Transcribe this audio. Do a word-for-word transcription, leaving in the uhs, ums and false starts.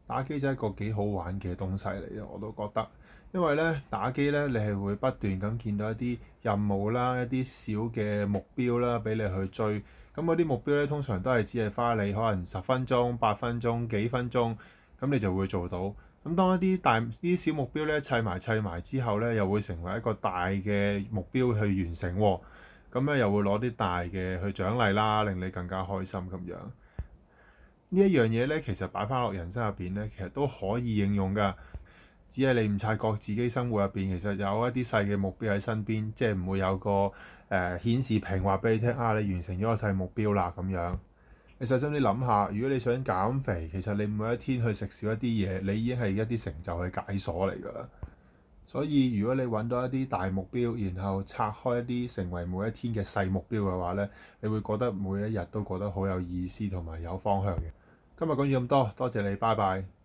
打機真係一個幾好玩嘅東西嚟嘅，我都覺得。因為咧打機咧，你係會不斷咁見到一啲任務啦、一啲小嘅目標啦，俾你去追。咁嗰啲目標咧，通常都係只係花你可能十分鐘、八分鐘、幾分鐘，咁你就會做到。咁當一啲大啲小目標咧砌埋砌埋之後咧，又會成為一個大嘅目標去完成喎。咁咧又會攞啲大嘅去獎勵啦，令你更加開心咁樣。呢一樣嘢咧，其實擺翻落人生入邊咧，其實都可以應用㗎。只係你唔察覺自己生活入邊其實有一啲細嘅目標喺身邊，即係唔會有個誒、呃、顯示屏話俾你聽啊，你完成咗個細目標啦咁樣。你細心啲諗下，如果你想減肥，其實你每一天去食少一啲嘢，你已經係一啲成就去解鎖嚟㗎啦。所以如果你揾到一啲大目標，然後拆開一啲成為每一天嘅細目標嘅話咧，你會覺得每一日都覺得好有意思同埋有方向嘅。今日講住咁多，多謝你，拜拜。